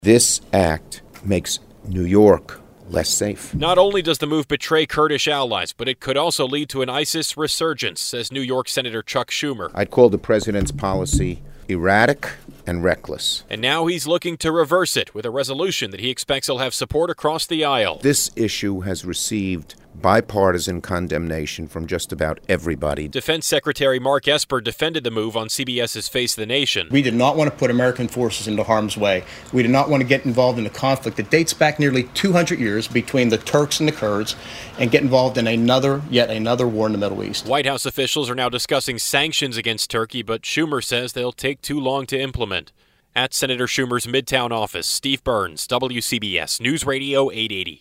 This act makes New York less safe. Not only does the move betray Kurdish allies, but it could also lead to an ISIS resurgence, says New York Senator Chuck Schumer. I'd call the president's policy erratic and reckless. And now he's looking to reverse it with a resolution that he expects will have support across the aisle. This issue has received bipartisan condemnation from just about everybody. Defense Secretary Mark Esper defended the move on CBS's Face the Nation. We did not want to put American forces into harm's way. We did not want to get involved in a conflict that dates back nearly 200 years between the Turks and the Kurds and get involved in yet another war in the Middle East. White House officials are now discussing sanctions against Turkey, but Schumer says they'll take too long to implement. At Senator Schumer's Midtown office, Steve Burns, WCBS News Radio 880.